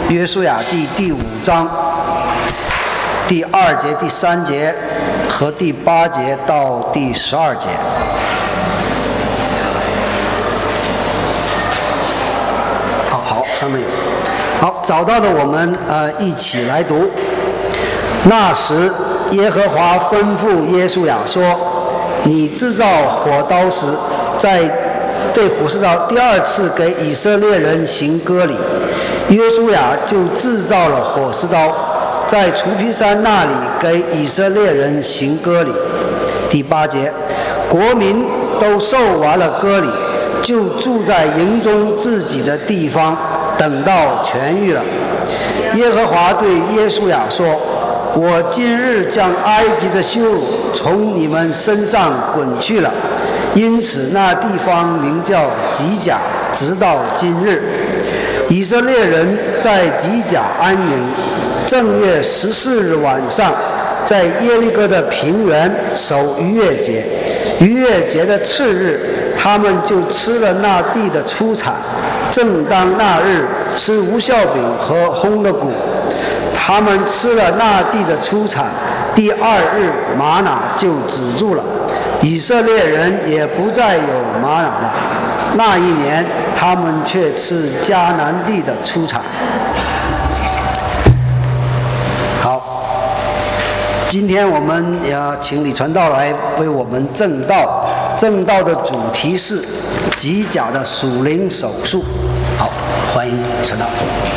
约书亚记第5章第2节、第3节和第8节到第12节。好，上面有。好，找到的我们一起来读。那时，耶和华吩咐约书亚说：“你制造火刀时，在这火石刀第2次给以色列人行割礼。约书亚就制造了火石刀，在除皮山那里给以色列人行割礼。”第8节，国民都受完了割礼，就住在营中自己的地方，等到痊愈了。耶和华对约书亚说：“我今日将埃及的羞辱从你们身上滚去了。”因此那地方名叫吉甲，直到今日。以色列人在吉甲安营。正月14日晚上，在耶利哥的平原守逾越节。逾越节的次日，他们就吃了那地的出产。正当那日，吃无酵饼和烘的谷。他们吃了那地的出产，第2日玛拿就止住了。以色列人也不再有玛拿了。那一年，他们却吃迦南地的出产。好，今天我们也请李传道来为我们证道。证道的主题是吉甲的属灵手术。好，欢迎传道。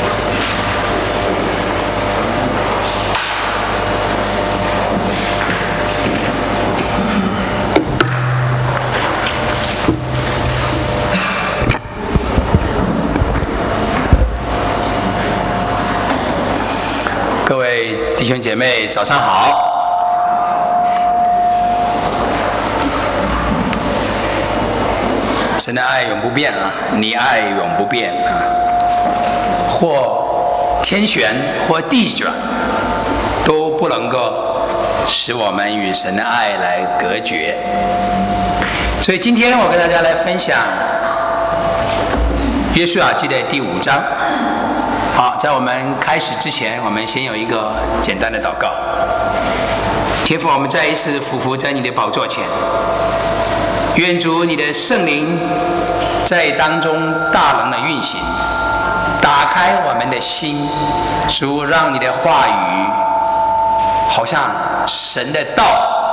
各位弟兄姐妹，早上好！神的爱永不变啊，你爱永不变啊。或天旋，或地转，都不能够使我们与神的爱来隔绝。所以今天我跟大家来分享约书亚记的第5章。好，在我们开始之前，我们先有一个简单的祷告。天父，我们再一次匍匐在你的宝座前，愿主你的圣灵在当中大能的运行，打开我们的心，主让你的话语好像神的道，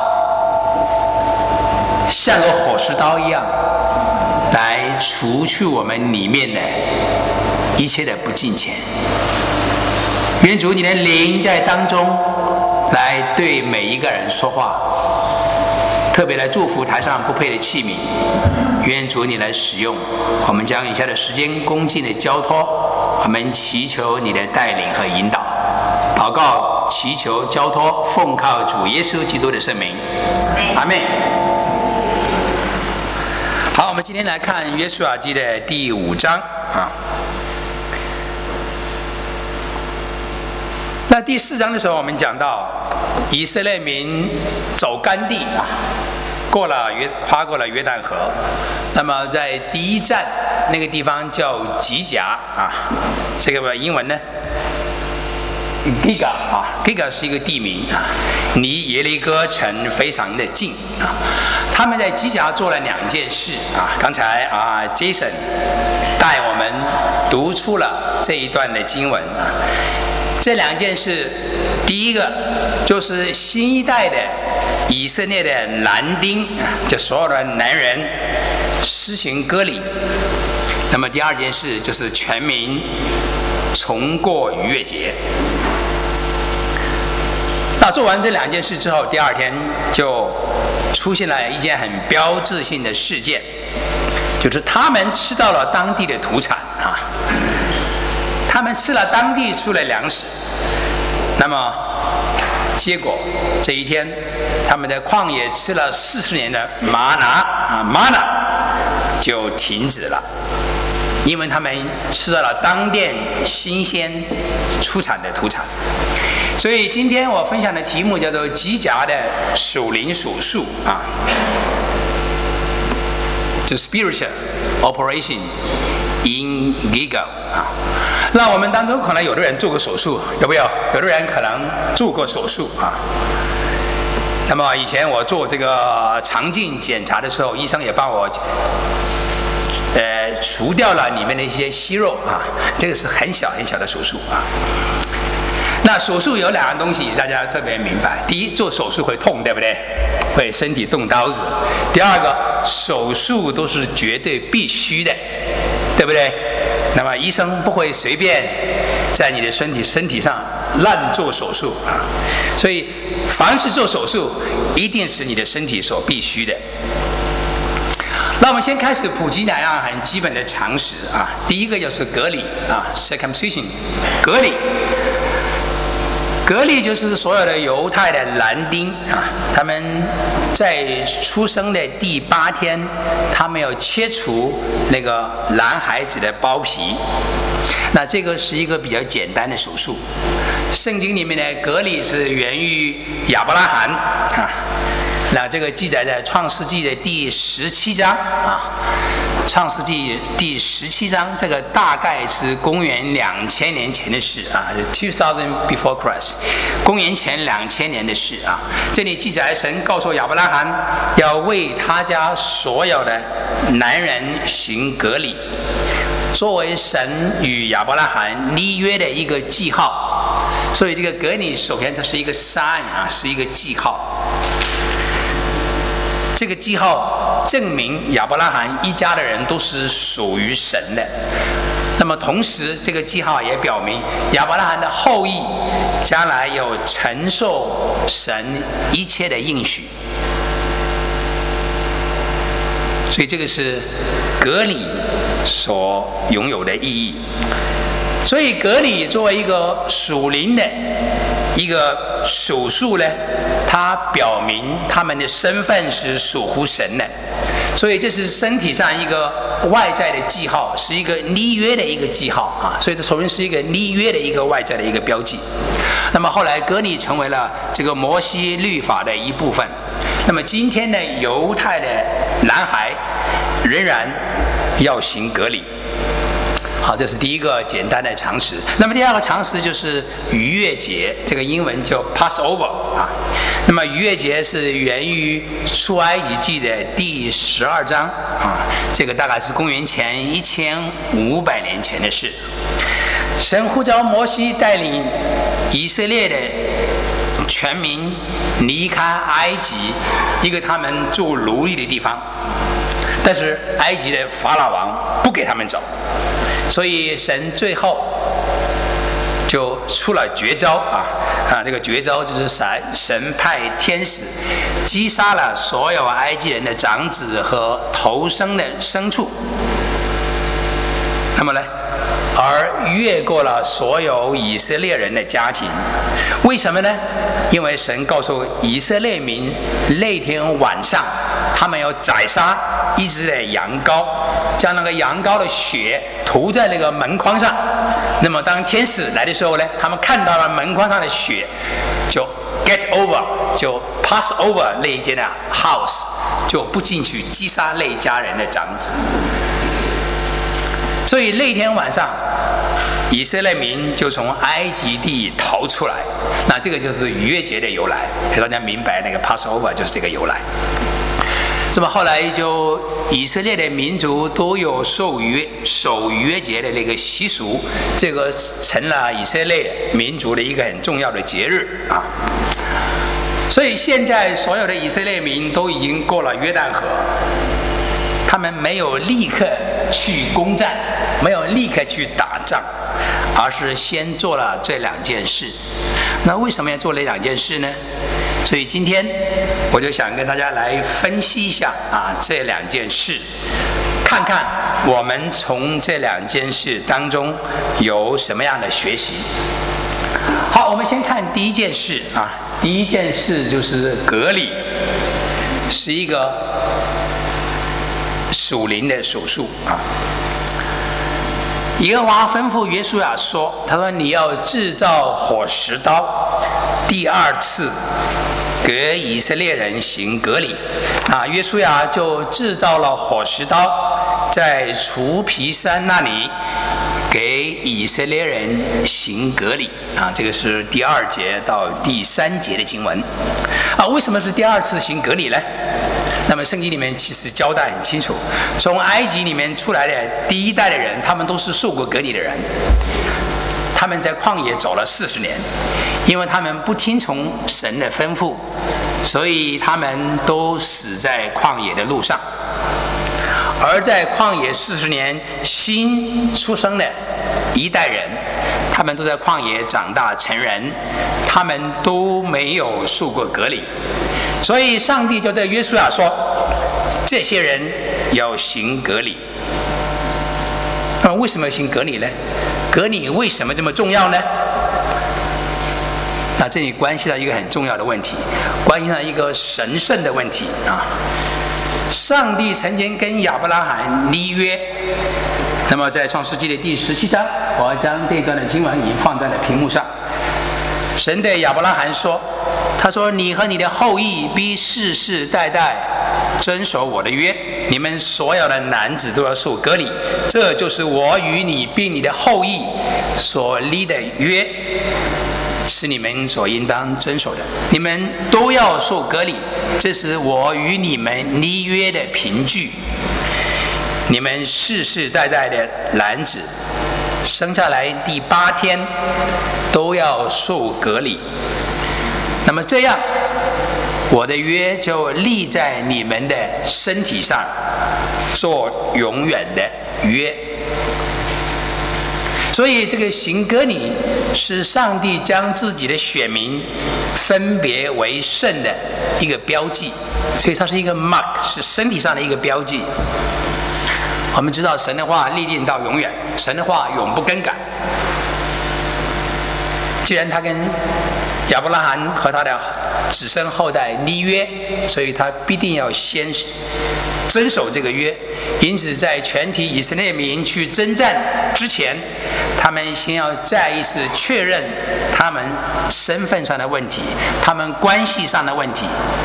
像个火石刀一样，来除去我们里面的一切的不敬虔。愿主你的灵在当中来对每一个人说话，特别来祝福台上不配的器皿。愿主你来使用。我们将以下的时间恭敬的交托，我们祈求你的带领和引导。祷告祈求交托，奉靠主耶稣基督的圣名，阿们。好，我们今天来看约书亚记的第5章啊。那第4章的时候，我们讲到以色列民走干地啊，跨过了约旦河。那么在第1站那个地方叫吉甲啊，这个英文呢 Giga 啊 ，Giga 是一个地名啊，离耶利哥城非常的近啊。他们在吉甲做了2件事啊。刚才Jason 带我们读出了这一段的经文啊。这2件事，第一个就是新一代的以色列的男丁，就所有的男人施行割礼。那么第2件事就是全民重过逾越节。那做完这2件事之后，第2天就出现了一件很标志性的事件，就是他们吃到了当地的土产啊。他们吃了当地出的粮食，那么结果这一天，他们在旷野吃了40年的玛拿就停止了，因为他们吃到了当地新鲜出产的土产。所以今天我分享的题目叫做吉甲的属灵属术啊，就 spiritual operation in Gilgal 啊。 那我们当中可能有的人做过手术，有没有？有的人可能做过手术啊。那么以前我做这个肠镜检查的时候，医生也帮我除掉了里面的一些息肉啊，这个是很小很小的手术啊。那手术有2样东西，大家特别明白。第一，做手术会痛，对不对？会身体动刀子。第二个，手术都是绝对必须的，对不对？那么医生不会随便在你的身体上乱做手术啊。所以，凡是做手术，一定是你的身体所必须的。那我们先开始普及2样很基本的常识啊。第一个就是割礼啊 ，circumcision， 割礼。割礼就是所有的犹太的男丁啊，他们在出生的第8天，他们要切除那个男孩子的包皮。那这个是一个比较简单的手术。圣经里面的割礼是源于亚伯拉罕啊。那这个记载在创世纪的第17章啊，创世纪第17章，这个大概是公元2000年前的事啊 ，2000 before Christ， 公元前2000年的事啊。这里记载神告诉亚伯拉罕要为他家所有的男人行割礼，作为神与亚伯拉罕立约的一个记号。所以这个割礼首先它是一个 sign 啊，是一个记号。这个记号证明亚伯拉罕一家的人都是属于神的。那么同时，这个记号也表明亚伯拉罕的后裔将来有承受神一切的应许。所以这个是割礼所拥有的意义。所以割礼作为一个属灵的一个手术呢，它表明他们的身份是属乎神的，所以这是身体上一个外在的记号，是一个立约的一个记号啊。所以这首先是一个立约的一个外在的一个标记。那么后来割礼成为了这个摩西律法的一部分。那么今天的犹太的男孩仍然要行割礼。好，这是第一个简单的常识。那么第二个常识就是逾越节，这个英文叫 Passover 啊。那么逾越节是源于出埃及记的第12章啊，这个大概是公元前1500年前的事。神呼召摩西带领以色列的全民离开埃及，一个他们做奴隶的地方，但是埃及的法老王不给他们走。所以神最后就出了绝招啊！这个绝招就是神派天使击杀了所有埃及人的长子和头生的牲畜。那么呢，而越过了所有以色列人的家庭。为什么呢？因为神告诉以色列民，那天晚上他们要宰杀一只的羊羔，将那个羊羔的血涂在那个门框上。那么当天使来的时候呢，他们看到了门框上的血，就 get over， 就 pass over 那一间的 house， 就不进去击杀那一家人的长子。所以那天晚上，以色列民就从埃及地逃出来。那这个就是逾越节的由来，给大家明白那个 Passover 就是这个由来。那么后来就以色列的民族都有守逾越节的那个习俗，这个成了以色列民族的一个很重要的节日啊。所以现在所有的以色列民都已经过了约旦河，他们没有立刻去攻战，没有立刻去打仗，而是先做了这2件事。那为什么要做那2件事呢？所以今天我就想跟大家来分析一下这2件事，看看我们从这2件事当中有什么样的学习。好，我们先看第一件事啊。第一件事就是割礼，是一个属灵的手术啊。耶和华吩咐约书亚说：“他说你要制造火石刀，第2次给以色列人行割礼。”约书亚就制造了火石刀，在除皮山那里给以色列人行割礼啊，这个是第2节到第3节的经文啊。为什么是第2次行割礼呢？那么圣经里面其实交代很清楚，从埃及里面出来的第一代的人，他们都是受过割礼的人，他们在旷野走了40年，因为他们不听从神的吩咐，所以他们都死在旷野的路上。而在旷野40年新出生的一代人，他们都在旷野长大成人，他们都没有受过割礼，所以上帝就对约书亚说，这些人要行割礼。那为什么要行割礼呢？割礼为什么这么重要呢？那这里关系到一个很重要的问题，关系到一个神圣的问题啊。上帝曾经跟亚伯拉罕立约，那么在创世纪的第17章，我要将这一段的经文已经放在了屏幕上。神对亚伯拉罕说，他说，你和你的后裔必世世代代遵守我的约，你们所有的男子都要受割礼，这就是我与你并你的后裔所立的约，是你们所应当遵守的，你们都要受割礼，这是我与你们立约的凭据。你们世世代代的男子生下来第8天都要受割礼，那么这样我的约就立在你们的身体上，做永远的约。所以这个行割礼是上帝将自己的选民分别为圣的一个标记，所以它是一个 mark， 是身体上的一个标记。我们知道神的话立定到永远，神的话永不更改。既然他跟亚伯拉罕和他的子孙后代立约，所以他必定要先遵守这个约。因此在全体以色列民去征战之前，他们先要再一次确认他们身份上的问题，他们关系上的问题。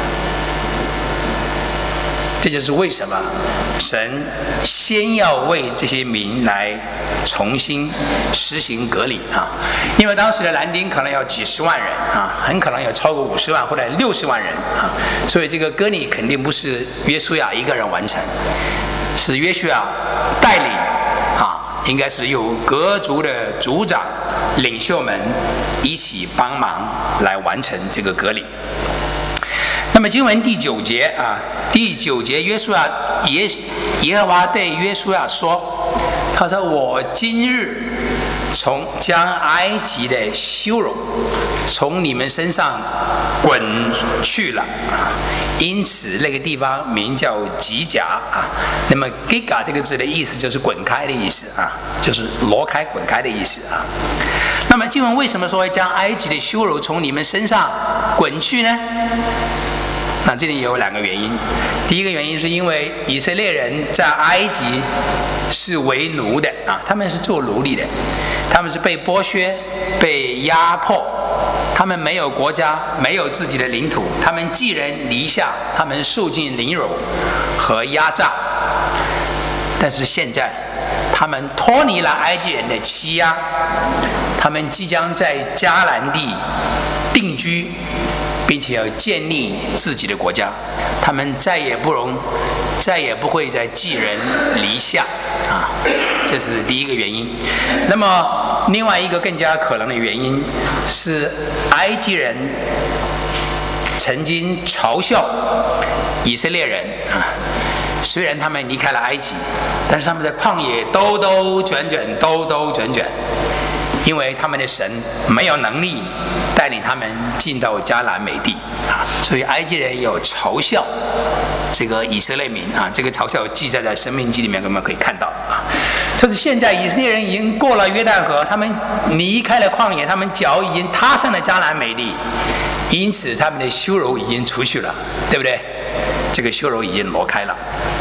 这就是为什么神先要为这些民来重新实行割礼啊，因为当时的男丁可能有几十万人啊，很可能有超过50万或者60万人啊，所以这个割礼肯定不是约书亚一个人完成，是约书亚带领啊，应该是由各族的族长、领袖们一起帮忙来完成这个割礼。那么经文第9节啊，第9节耶和华对约书亚说，他说，我今日将埃及的羞辱从你们身上滚去了啊，因此那个地方名叫吉甲啊。那么 giga 这个字的意思就是滚开的意思啊，就是挪开、滚开的意思啊。那么经文为什么说会将埃及的羞辱从你们身上滚去呢？那这里有2个原因。第一个原因是因为以色列人在埃及是为奴的啊，他们是做奴隶的，他们是被剥削、被压迫，他们没有国家，没有自己的领土，他们寄人篱下，他们受尽凌辱和压榨。但是现在他们脱离了埃及人的欺压，他们即将在迦南地定居，并且要建立自己的国家，他们再也不会再寄人篱下啊，这是第一个原因。那么另外一个更加可能的原因是，埃及人曾经嘲笑以色列人啊，虽然他们离开了埃及，但是他们在旷野兜兜转转，因为他们的神没有能力带领他们进到迦南美地啊，所以埃及人有嘲笑这个以色列民啊，这个嘲笑记载在《申命记》里面，我们可以看到啊。就是现在以色列人已经过了约旦河，他们离开了旷野，他们脚已经踏上了迦南美地，因此他们的羞辱已经除去了，对不对？这个羞辱已经挪开了。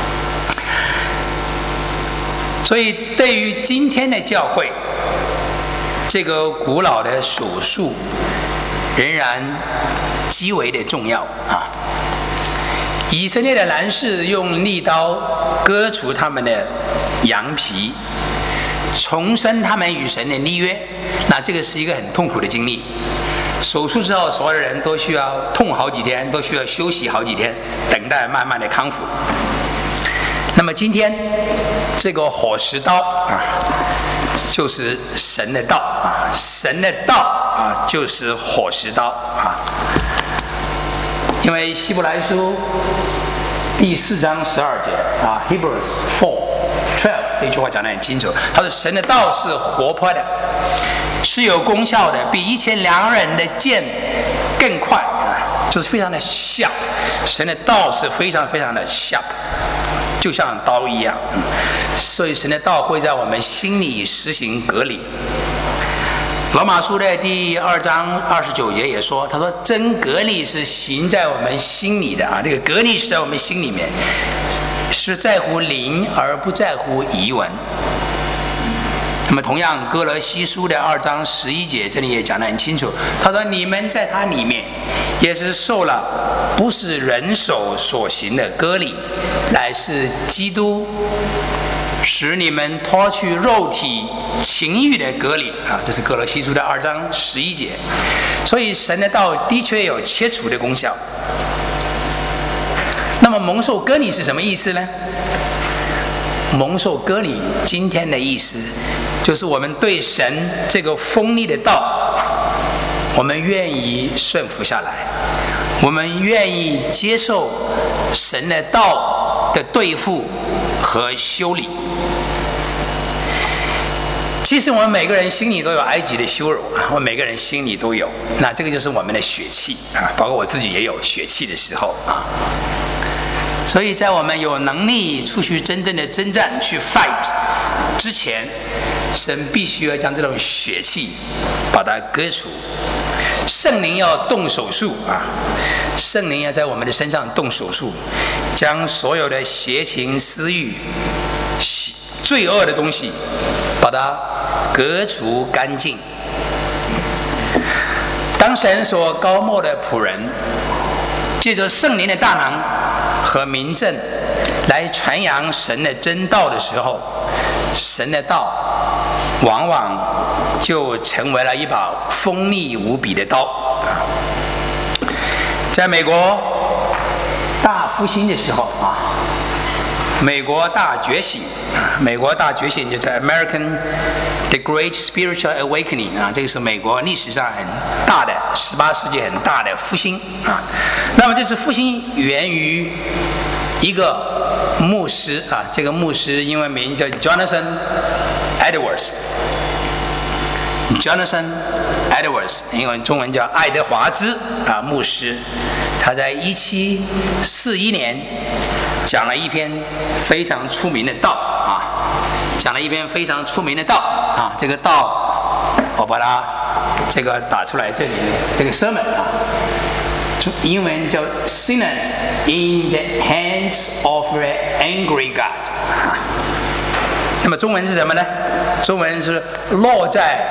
所以对于今天的教会，这个古老的属数仍然极为的重要啊！以色列的男士用利刀割除他们的羊皮， 重生他们与神的立约。那这个是一个很痛苦的经历。手术之后，所有的人都需要痛好几天，都需要休息好几天，等待慢慢的康复。那么今天这个火石刀啊，就是神的道啊，神的道啊，就是火石刀啊。因为希伯来书第4章12节啊 ，Hebrews 4:12这句话讲得很清楚，他说神的道是活泼的，是有功效的，比1200人的剑更快啊，就是非常的 sharp。神的道是非常非常的 sharp， 就像刀一样。所以神的道会在我们心里实行革礼。罗马书的第2章29节也说，他说真革礼是行在我们心里的啊，这个革礼是在我们心里面，是在乎灵而不在乎仪文。那么同样哥罗西书的2章11节这里也讲得很清楚，他说你们在他里面也是受了不是人手所行的割礼，乃是基督使你们脱去肉体情欲的割礼啊，这是哥罗西书的2章11节。所以神的道的确有切除的功效。那么蒙受割礼是什么意思呢？蒙受割礼今天的意思就是我们对神这个锋利的道，我们愿意顺服下来，我们愿意接受神的道的对付和修理。其实我们每个人心里都有埃及的羞辱啊，我们每个人心里都有，那这个就是我们的血气啊，包括我自己也有血气的时候啊。所以在我们有能力出去真正的征战去 fight 之前，神必须要将这种血气把它割除。圣灵要动手术啊，圣灵要在我们的身上动手术，将所有的邪情私欲、罪恶的东西把它革除干净。当神所膏抹的仆人借着圣灵的大能和明证来传扬神的真道的时候，神的道往往就成为了一把锋利无比的刀。在美国大复兴的时候啊，美国大觉醒，美国大觉醒就在 The Great Spiritual Awakening 啊，这个是美国历史上很大的18世纪很大的复兴啊。那么这次复兴源于一个牧师啊，这个牧师英文名叫 Jonathan Edwards， 英文中文叫爱德华兹啊，牧师。他在1741年讲了一篇非常出名的道啊，这个道我把它这个打出来，这里这个 sermon 啊，英文叫 Sinners in the hands of the angry God 啊。那么中文是什么呢？中文是落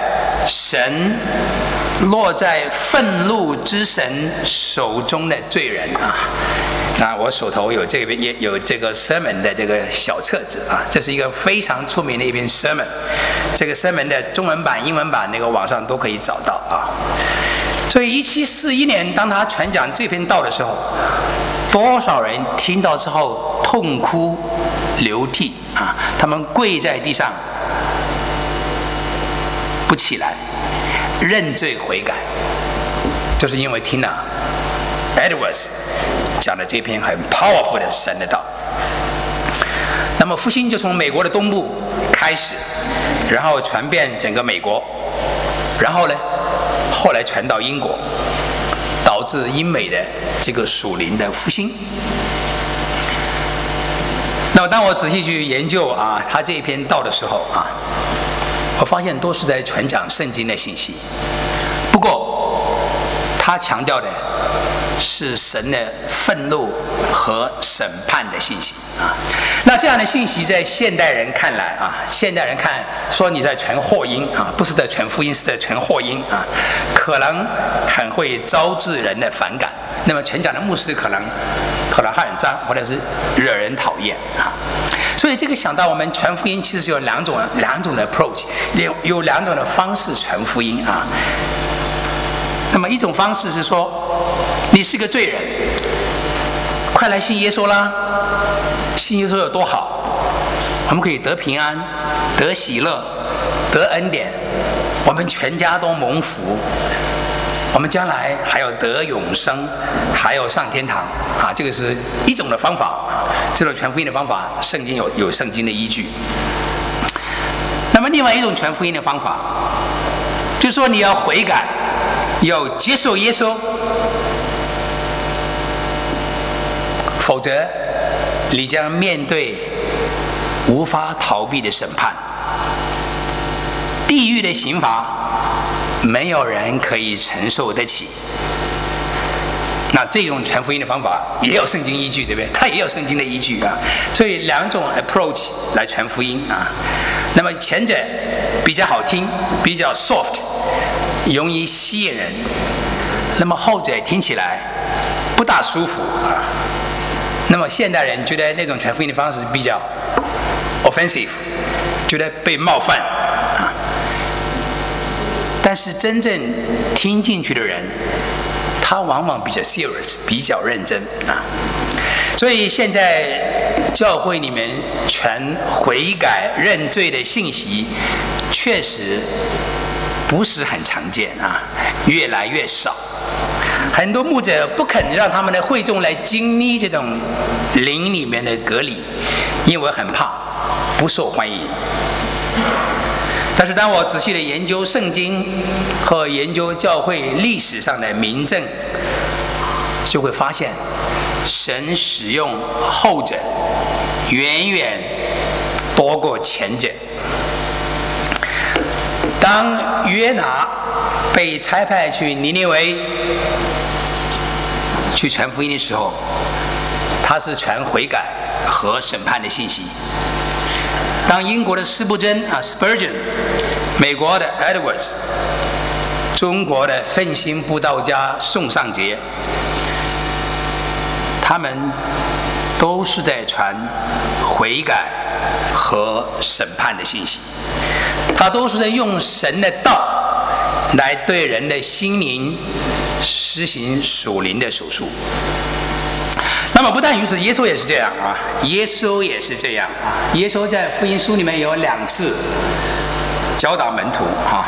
在愤怒之神手中的罪人啊。那我手头有这边也有这个 sermon 的这个小册子啊，这是一个非常出名的一篇 sermon。这个 sermon 的中文版、英文版那个网上都可以找到啊。所以1741年，当他传讲这篇道的时候，多少人听到之后痛哭流涕啊！他们跪在地上不起来，认罪悔改，就是因为听了 Edwards 讲的这篇很 powerful 的神的道。那么复兴就从美国的东部开始，然后传遍整个美国，然后呢，后来传到英国，导致英美的这个属灵的复兴。那么当我仔细去研究啊他这一篇道的时候啊，我发现都是在传讲圣经的信息，不过他强调的是神的愤怒和审判的信息啊。那这样的信息在现代人看来啊，现代人看说你在传祸音啊，不是在传福音，是在传祸音啊，可能很会招致人的反感。那么传讲的牧师可能很脏，或者是惹人讨厌啊。 所以这个想到我们传福音其实有两种的 approach， 有两种的方式传福音啊。那么一种方式是说，你是个罪人，快来信耶稣啦！信耶稣有多好？我们可以得平安，得喜乐，得恩典，我们全家都蒙福。我们将来还要得永生，还要上天堂啊！这个是一种的方法，这种传福音的方法，圣经有圣经的依据。那么另外一种传福音的方法，就是说你要悔改，要接受耶稣，否则你将面对无法逃避的审判，地狱的刑罚。没有人可以承受得起。那这种传福音的方法也有圣经依据，对不对？它也有圣经的依据啊。所以两种 approach 来传福音啊。那么前者比较好听，比较 soft， 容易吸引人；那么后者听起来不大舒服啊。那么现代人觉得那种传福音的方式比较 offensive， 觉得被冒犯啊。但是真正听进去的人，他往往比较 serious， 比较认真啊。所以现在教会里面传悔改认罪的信息，确实不是很常见啊，越来越少。很多牧者不肯让他们的会众来经历这种灵里面的隔离，因为很怕不受欢迎。但是当我仔细的研究圣经和研究教会历史上的明证，就会发现神使用后者远远多过前者。当约拿被差派去尼尼微去传福音的时候，他是传悔改和审判的信息。当英国的司布真Spurgeon， 美国的 Edwards， 中国的奋心布道家宋尚节，他们都是在传悔改和审判的信息，他都是在用神的道来对人的心灵施行属灵的手术。那么不但如此，耶稣也是这样啊！耶稣也是这样啊！耶稣在福音书里面有2次教导门徒啊。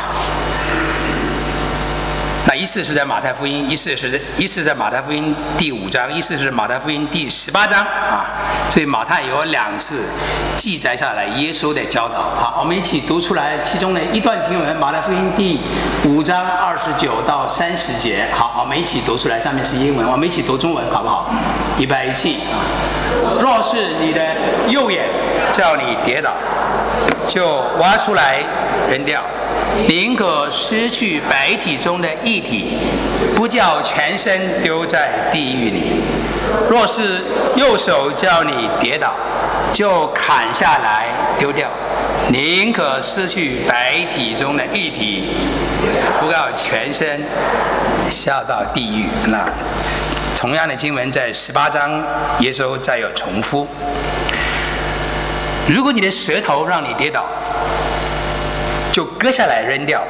那一次是在马太福音，一次在马太福音第5章，一次是马太福音第18章啊。所以马太有2次记载下来耶稣的教导。好，我们一起读出来其中的一段经文，马太福音第5章29到30节。好，我们一起读出来，上面是英文，我们一起读中文，好不好？预备起啊！若是你的右眼叫你跌倒，就挖出来扔掉。宁可失去白体中的一体，不叫全身丢在地狱里。若是右手叫你跌倒，就砍下来丢掉。宁可失去白体中的一体，不要全身下到地狱。那同样的经文在18章，耶稣再有重复。如果你的舌头让你跌倒，就割下来扔掉。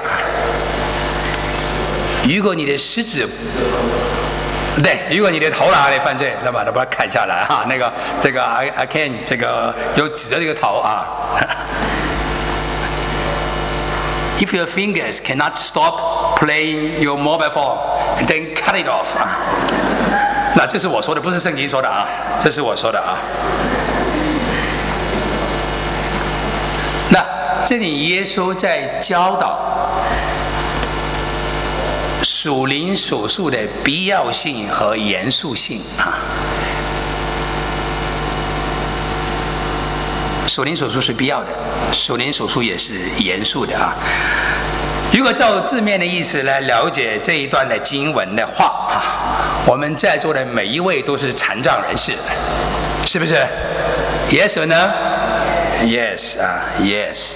如果你的食指，对，如果你的头拿来犯罪，那把它砍下来哈。这个 I can 这个有指着这个头啊。If your fingers cannot stop playing your mobile phone, then cut it off 啊。那这是我说的，不是圣经说的啊，这是我说的啊。那这里耶稣在教导属灵手术的必要性和严肃性啊。属灵手术是必要的，属灵手术也是严肃的啊。如果照字面的意思来了解这一段的经文的话啊，我们在座的每一位都是残障人士，是不是 ？Yes or no? Yes 啊 ，Yes。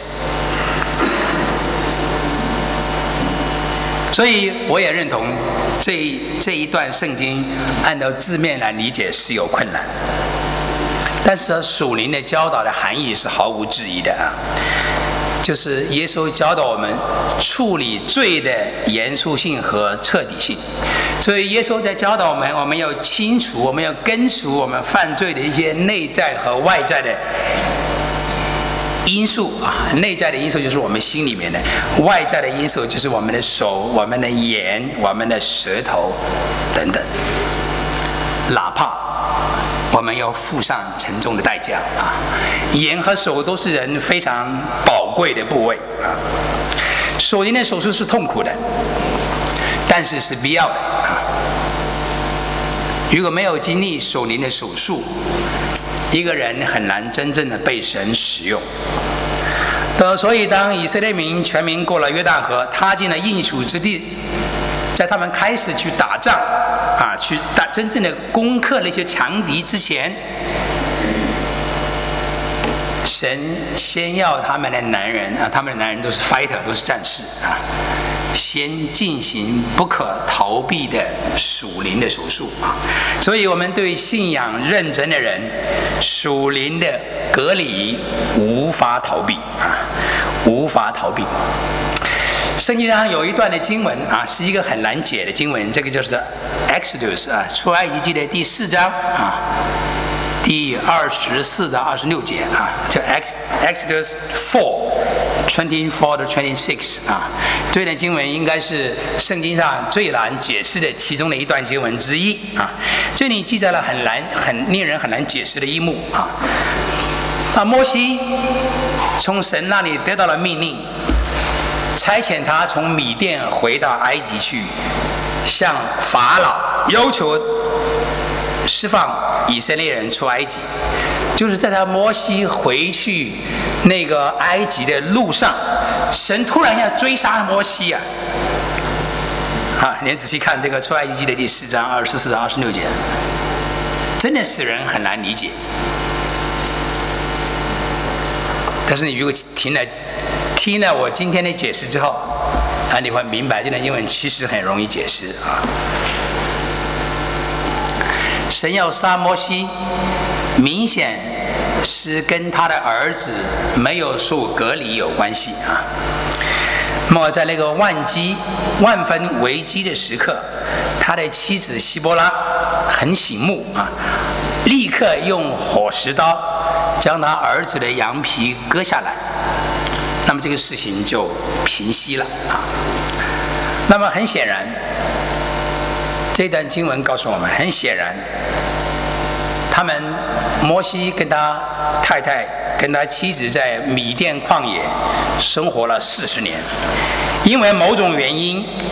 所以我也认同这一段圣经按照字面来理解是有困难， 但是属灵的教导的含义是毫无质疑的啊，就是耶稣教导我们处理罪的严肃性和彻底性。所以耶稣在教导我们要清除，我们要根除我们犯罪的一些内在和外在的因素啊。内在的因素就是我们心里面的，外在的因素就是我们的手、我们的眼、我们的舌头等等。哪怕我们要付上沉重的代价啊，眼和手都是人非常宝贵的部位啊。属灵的手术是痛苦的，但是是必要的啊。如果没有经历属灵的手术，一个人很难真正的被神使用。所以当以色列民全民过了约旦河，踏进了应许之地，在他们开始去打仗啊，去真正的攻克那些强敌之前，神先要他们的男人啊，他们的男人都是 fighter， 都是战士啊，先进行不可逃避的属灵的手术啊。所以我们对信仰认真的人，属灵的隔离无法逃避啊，无法逃避。圣经上有一段的经文啊，是一个很难解的经文，这个就是 Exodus 啊，出埃及记的第4章啊，第24到26节啊，叫 Exodus 4:24 到26啊。这段经文应该是圣经上最难解释的其中的一段经文之一啊。这里记载了很令人很难解释的一幕啊。摩西从神那里得到了命令，差遣他从米甸回到埃及去，向法老要求释放以色列人出埃及。就是在他摩西回去那个埃及的路上，神突然要追杀摩西啊！你仔细看这个出埃及记的第4章24到26节，真的使人很难理解。但是你如果听了我今天的解释之后，你会明白这段经文其实很容易解释啊。神要杀摩西，明显是跟他的儿子没有受隔离有关系啊。那么在那个万分危机的时刻，他的妻子希波拉很醒目啊，立刻用火石刀将他儿子的羊皮割下来，那么这个事情就平息了啊。那么很显然，这段经文告诉我们，很显然，摩西跟他太太跟他妻子在米甸旷野生活了40年，因为某种原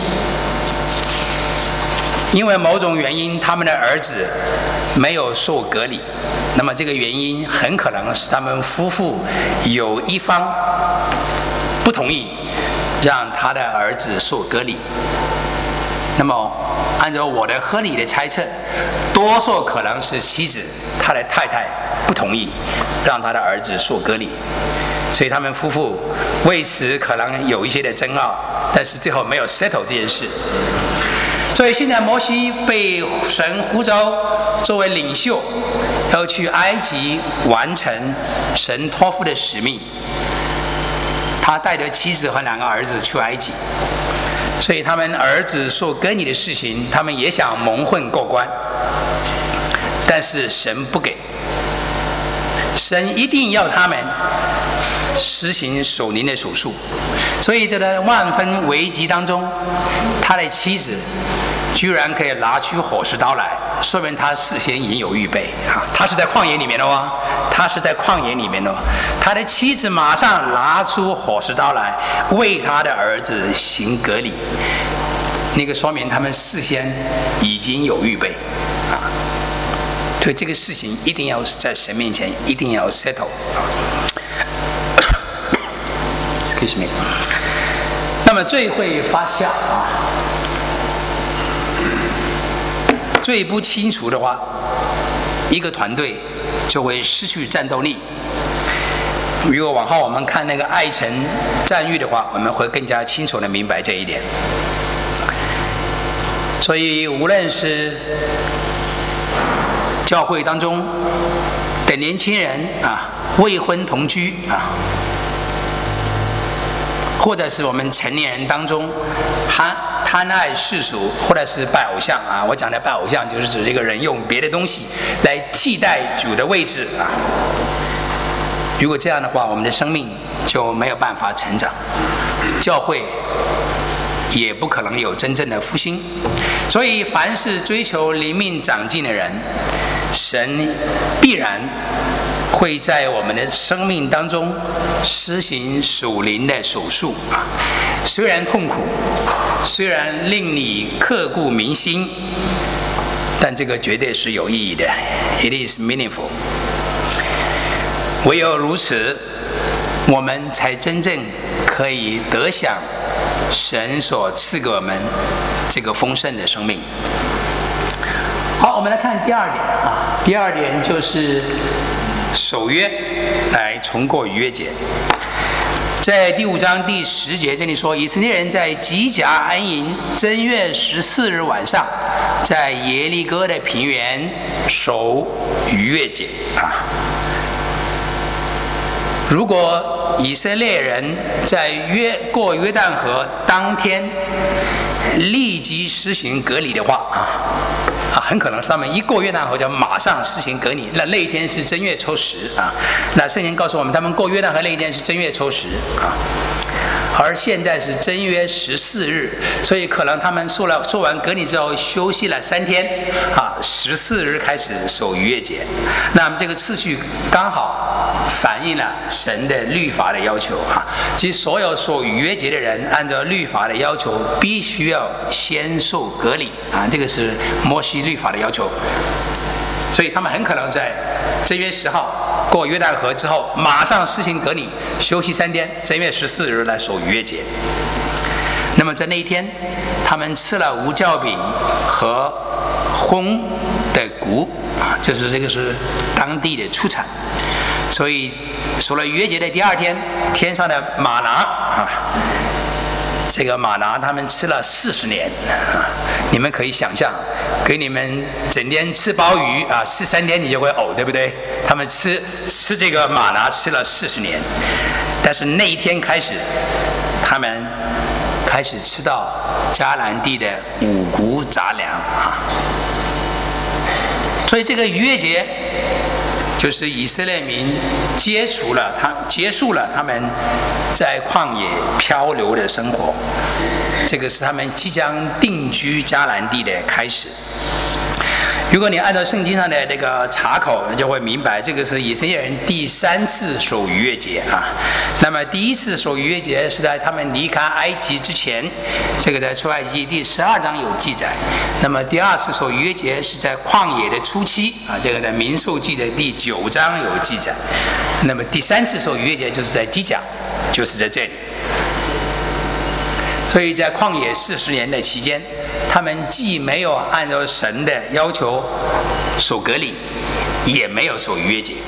因，他们的儿子没有受隔离。那么这个原因很可能是他们夫妇有一方不同意让他的儿子受割礼。那么按照我的合理的猜测，多数可能是妻子他的太太不同意让他的儿子受割礼，所以他们夫妇为此可能有一些的争拗，但是最后没有 settle 这件事。所以现在摩西被神呼召作为领袖，要去埃及完成神托付的使命。他带着妻子和2个儿子去埃及，所以他们儿子受割礼的事情，他们也想蒙混过关，但是神不给，神一定要他们实行属灵的手术。所以在这万分危急当中，他的妻子居然可以拿出火石刀来，说明他事先已经有预备啊！他是在旷野里面的哦，他的妻子马上拿出火石刀来为他的儿子行割礼，那个说明他们事先已经有预备啊！所以这个事情一定要在神面前一定要 settle 啊。Excuse me。那么罪会发酵啊，罪不清除的话，一个团队就会失去战斗力。如果往后我们看那个爱城战役的话，我们会更加清楚地明白这一点。所以无论是教会当中的年轻人啊，未婚同居啊，或者是我们成年人当中贪爱世俗，或者是拜偶像啊。我讲的拜偶像，就是指这个人用别的东西来替代主的位置啊。如果这样的话，我们的生命就没有办法成长，教会也不可能有真正的复兴。所以，凡是追求灵命长进的人，神必然会在我们的生命当中施行属灵的手术啊。虽然痛苦，虽然令你刻骨铭心，但这个绝对是有意义的。It is meaningful。唯有如此，我们才真正可以得享神所赐给我们这个丰盛的生命。好，我们来看第二点啊。第二点就是守约来重过逾越节。在第5章第10节这里说，以色列人在吉甲安营，正月14日晚上，在耶利哥的平原守逾越节啊。如果以色列人在过约旦河当天立即施行割礼的话很可能是他们一过约旦河就马上施行割礼。那一天是正月初10啊。那圣经告诉我们，他们过约旦河那一天是正月初10啊。而现在是正月14日，所以可能他们受完割礼之后休息了3天啊，14日开始守逾越节。那么这个次序刚好反映了神的律法的要求啊，即所有守逾越节的人按照律法的要求，必须要先受割礼啊，这个是摩西律法的要求。所以他们很可能在正月10号过约旦河之后，马上施行割礼，休息3天，正月14日来守逾越节。那么在那一天，他们吃了无酵饼和烘的谷啊，就是这个是当地的出产。所以守了逾越节的第2天，天上的玛拿啊，这个玛拿他们吃了40年啊，你们可以想象，给你们整天吃鲍鱼啊，吃3天你就会呕，对不对？他们吃这个玛拿吃了40年，但是那一天开始，他们开始吃到迦南地的五谷杂粮啊。所以这个逾越节就是以色列民结束了他们在旷野漂流的生活，这个是他们即将定居迦南地的开始。如果你按照圣经上的那个查口，你就会明白，这个是以色列人第3次守逾越节啊。那么第1次守逾越节是在他们离开埃及之前，这个在出埃及第12章有记载。那么第2次守逾越节是在旷野的初期啊，这个在民数记的第9章有记载。那么第3次守逾越节就是在基甲，就是在这里。所以在旷野40年的期间，他们既没有按照神的要求守割礼，也没有守逾越节。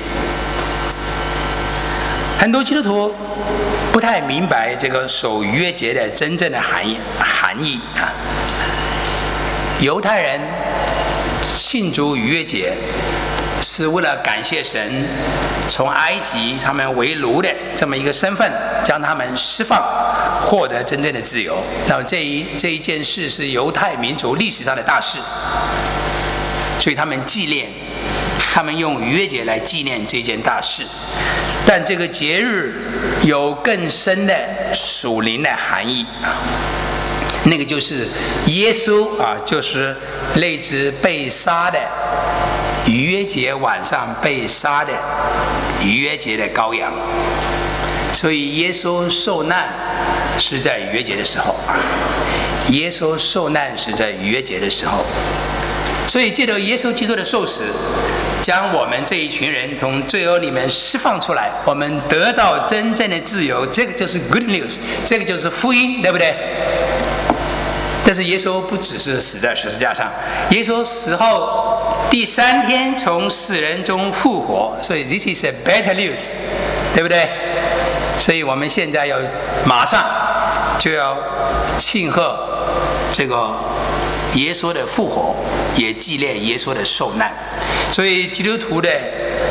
很多基督徒不太明白这个守逾越节的真正的含义啊。犹太人庆祝逾越节是为了感谢神从埃及他们为奴的这么一个身份将他们释放，获得真正的自由。那么这一件事是犹太民族历史上的大事，所以他们纪念，他们用逾越节来纪念这件大事。但这个节日有更深的属灵的含义啊，那个就是耶稣啊，就是那只被杀的逾越节晚上被杀的逾越节的羔羊。所以耶稣受难是在逾越节的时候，耶稣受难是在逾越节的时候。所以借着耶稣基督的受死，将我们这一群人从罪恶里面释放出来，我们得到真正的自由，这个就是 good news， 这个就是福音，对不对？但是耶稣不只是死在十字架上，耶稣死后第3天从死人中复活，所以 this is a better news， 对不对？所以我们现在要马上就要庆贺这个耶稣的复活，也纪念耶稣的受难。所以基督徒的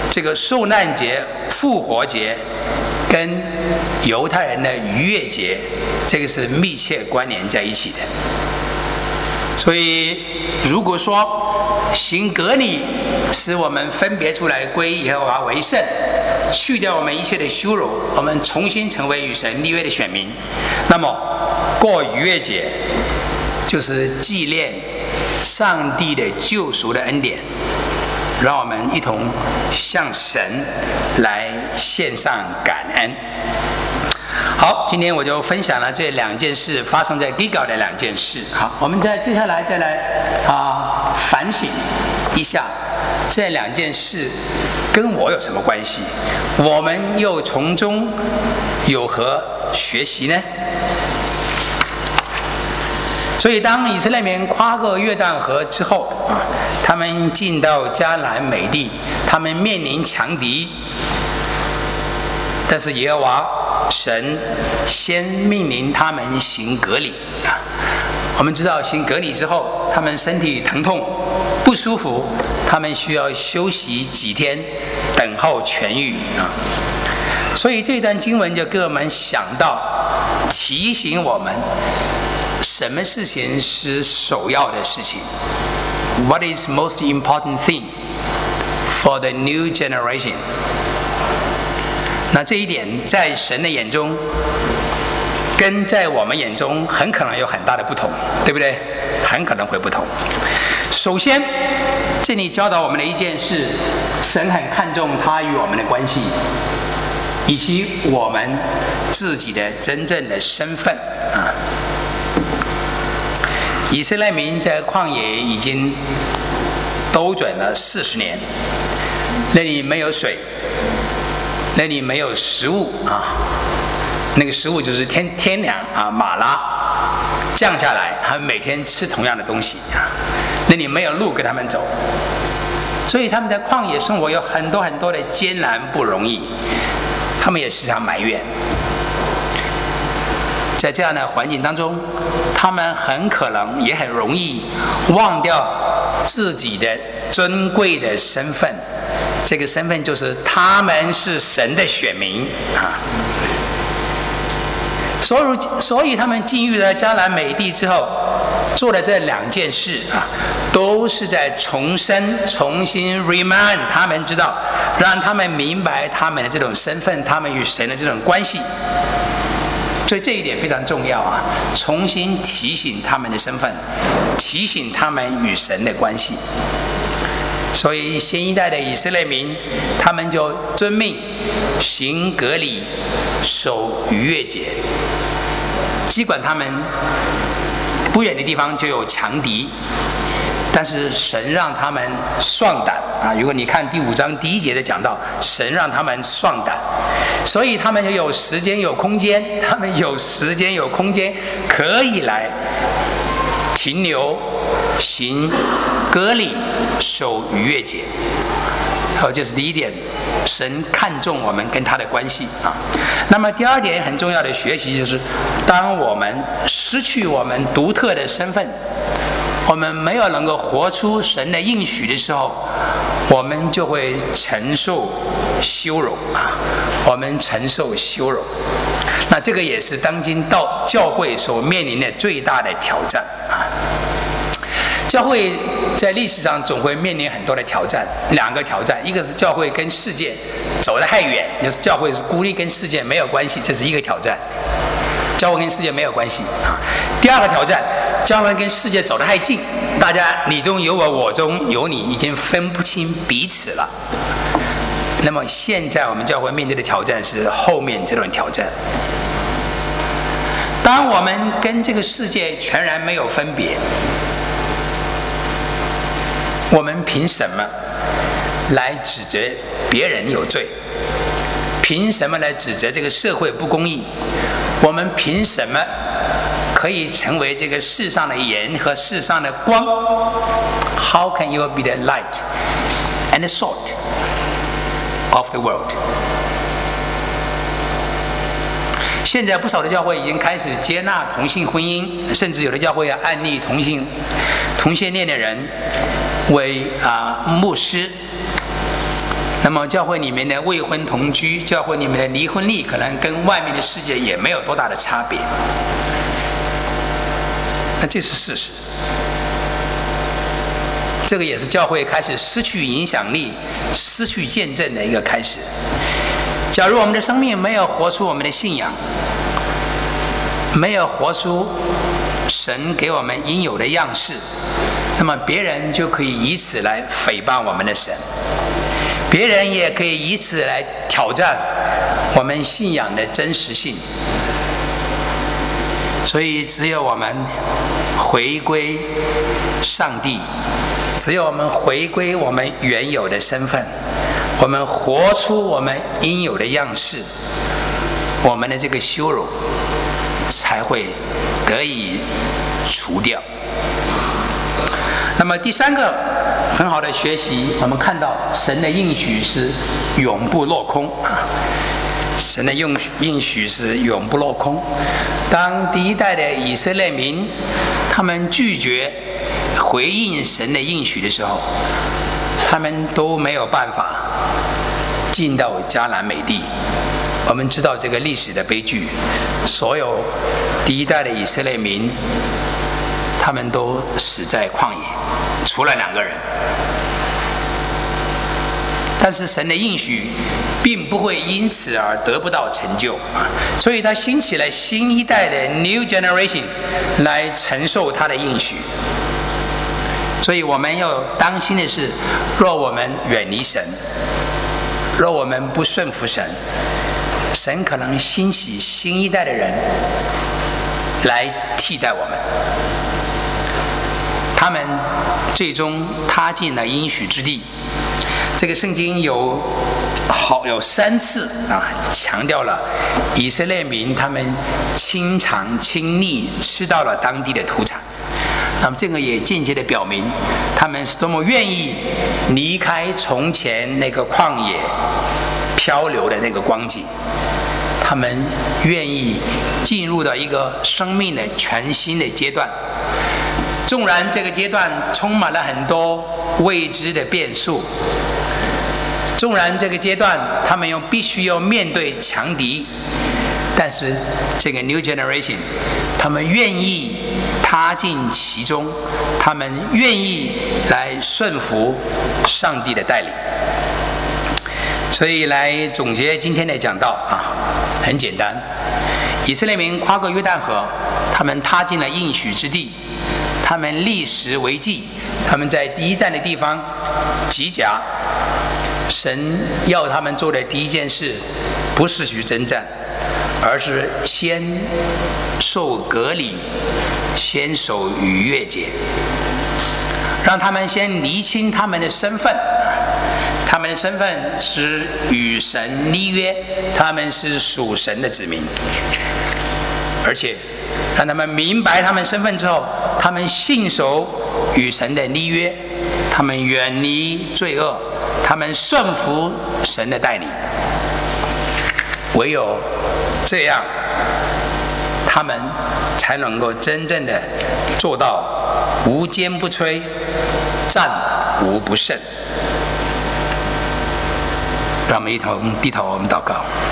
这个受难节、复活节跟犹太人的逾越节，这个是密切关联在一起的。所以，如果说行革礼使我们分别出来归耶和华为圣，去掉我们一切的羞辱，我们重新成为与神立约的选民，那么过逾越节就是纪念上帝的救赎的恩典，让我们一同向神来献上感恩。好，今天我就分享了这2件事发生在Gilgal的2件事。好，我们接下来再来反省一下这2件事跟我有什么关系，我们又从中有何学习呢？所以当以色列民跨过约旦河之后他们进到迦南美地，他们面临强敌，但是耶和华神先命令他们行革礼我们知道行革礼之后，他们身体疼痛不舒服，他们需要休息几天，等候痊愈所以这段经文就给我们想到，提醒我们什么事情是首要的事情。What is most important thing for the new generation？ 那这一点在神的眼中跟在我们眼中很可能有很大的不同，对不对？很可能会不同。首先，这里教导我们的一件事，神很看重他与我们的关系，以及我们自己的真正的身份以色列民在旷野已经兜转了40年，那里没有水，那里没有食物那个食物就是天粮马拉降下来，他们每天吃同样的东西那里没有路给他们走，所以他们在旷野生活有很多很多的艰难不容易，他们也时常埋怨。在这样的环境当中，他们很可能也很容易忘掉自己的尊贵的身份，这个身份就是他们是神的选民所以他们进入了迦南美地之后，做的这2件事都是在重新 remind 他们知道，让他们明白他们的这种身份，他们与神的这种关系。所以这一点非常重要重新提醒他们的身份，提醒他们与神的关系。所以新一代的以色列民，他们就遵命行革礼，守逾越节。尽管他们不远的地方就有强敌，但是神让他们壮胆如果你看第5章第1节的讲到，神让他们壮胆，所以他们有时间有空间，可以来停留行革礼，守逾越节。好，这是第一点，神看重我们跟他的关系那么第2点很重要的学习就是，当我们失去我们独特的身份，我们没有能够活出神的应许的时候，我们就会承受羞辱那这个也是当今到教会所面临的最大的挑战教会在历史上总会面临很多的挑战，2个挑战，一个是教会跟世界走得太远，就是教会是孤立跟世界没有关系，这是一个挑战，教会跟世界没有关系第2个挑战，教会跟世界走得太近，大家你中有我，我中有你，已经分不清彼此了。那么现在我们教会面对的挑战是后面这种挑战。当我们跟这个世界全然没有分别，我们凭什么来指责别人有罪？凭什么来指责这个社会不公义？我们凭什么可以成为这个世上的盐和世上的光？ How can you be the light and the salt of the world？ 现在不少的教会已经开始接纳同性婚姻，甚至有的教会要按立同性恋的人为牧师。 那么教会里面的未婚同居，教会里面的离婚率可能跟外面的世界也没有多大的差别。那这是事实。这个也是教会开始失去影响力、失去见证的一个开始。假如我们的生命没有活出我们的信仰，没有活出神给我们应有的样式，那么别人就可以以此来诽谤我们的神，别人也可以以此来挑战我们信仰的真实性。所以只有我们回归上帝，只有我们回归我们原有的身份，我们活出我们应有的样式，我们的这个羞辱才会得以除掉。那么第三个很好的学习，我们看到神的应许是永不落空。神的应许是永不落空。当第一代的以色列民他们拒绝回应神的应许的时候，他们都没有办法进到迦南美地。我们知道这个历史的悲剧，所有第一代的以色列民他们都死在旷野，除了2个人。但是神的应许并不会因此而得不到成就，所以他兴起了新一代的 New Generation 来承受他的应许。所以我们要当心的是，若我们远离神，若我们不顺服神，神可能兴起新一代的人来替代我们，他们最终踏进了应许之地。这个圣经有3次强调了以色列民他们亲尝亲历吃到了当地的土产。那么这个也间接的表明他们是多么愿意离开从前那个旷野漂流的那个光景，他们愿意进入到一个生命的全新的阶段。纵然这个阶段充满了很多未知的变数，纵然这个阶段他们必须要面对强敌，但是这个 New Generation 他们愿意踏进其中，他们愿意来顺服上帝的带领。所以来总结今天的讲道很简单，以色列民跨过约旦河，他们踏进了应许之地，他们立时为记，他们在第一站的地方吉甲。神要他们做的第一件事不是去征战，而是先受隔离，先守逾越节，让他们先厘清他们的身份。他们的身份是与神立约，他们是属神的子民，而且让他们明白他们身份之后，他们信守与神的立约，他们远离罪恶，他们顺服神的带领。唯有这样，他们才能够真正的做到无坚不摧，战无不胜。让我们一同低头，我们祷告。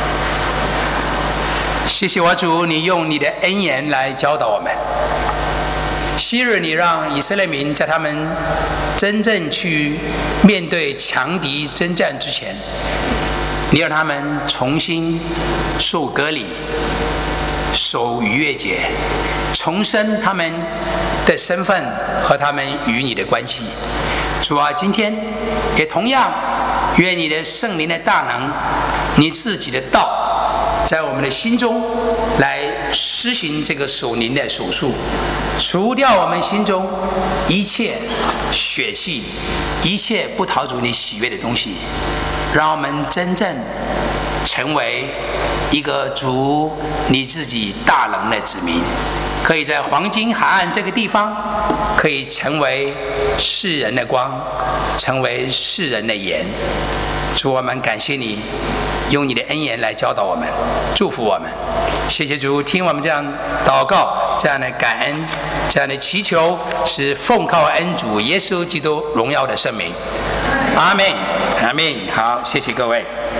谢谢我主，你用你的恩言来教导我们。昔日你让以色列民在他们真正去面对强敌征战之前，你让他们重新受割礼，守逾越节，重申他们的身份和他们与你的关系。主啊，今天也同样愿你的圣灵的大能，你自己的道在我们的心中来施行这个属灵的手术，除掉我们心中一切血气，一切不讨主你喜悦的东西，让我们真正成为一个主你自己大能的子民，可以在黄金海岸这个地方，可以成为世人的光，成为世人的盐。主，我们感谢你用你的恩言来教导我们，祝福我们。谢谢主，听我们这样祷告。 这样的感恩，这样的祈求，是奉靠恩主耶稣基督荣耀的圣名。阿们，阿们。好，谢谢各位。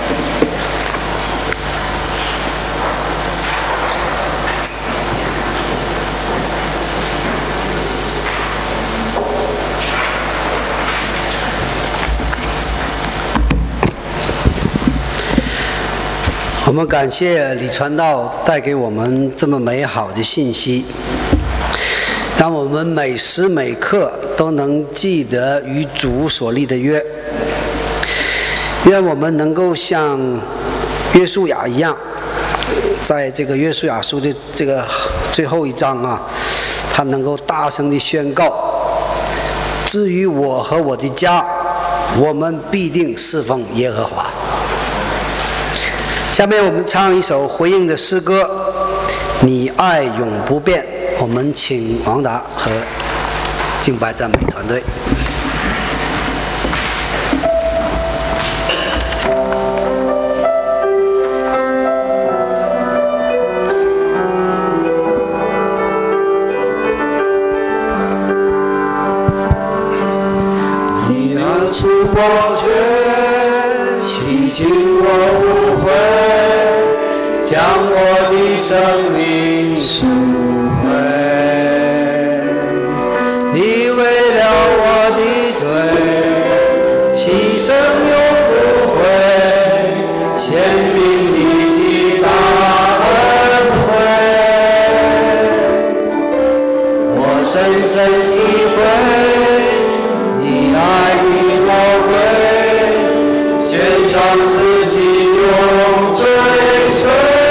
我们感谢李传道带给我们这么美好的信息，让我们每时每刻都能记得与主所立的约。愿我们能够像约书亚一样，在这个约书亚书的这个最后一章啊，他能够大声地宣告：至于我和我的家，我们必定侍奉耶和华。下面我们唱一首回应的诗歌，你爱永不变。我们请王达和敬拜赞美团队。 你拿出宝血，洗净我污秽，将我的生命赎回。你为了我的罪，牺牲永不悔，显明你的大恩惠。我深深体会你爱的宝贵，献上自己永追随。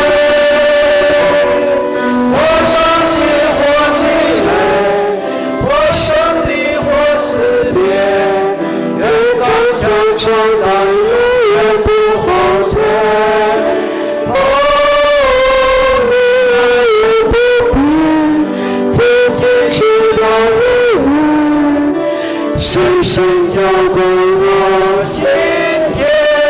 我伤心或气馁，或胜利或死别，愿刚强承担，永远不后退。哦，你爱永不变，自己直到永远，深深浇灌我心田。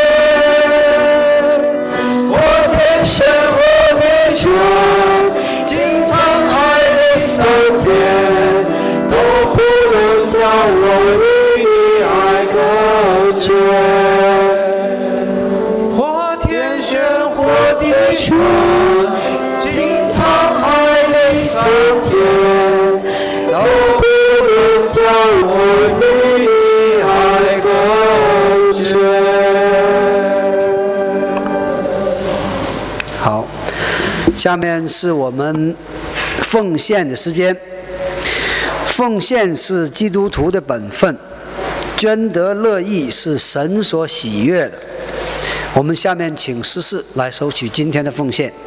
我天生我的主，经常海的酸甜，都不能将我与你爱隔绝。我天选我的主，经常海的酸甜，都不能将我与你爱隔绝。 好，下面是我们奉献的时间。奉献是基督徒的本分，捐得乐意是神所喜悦的。我们下面请司事来收取今天的奉献。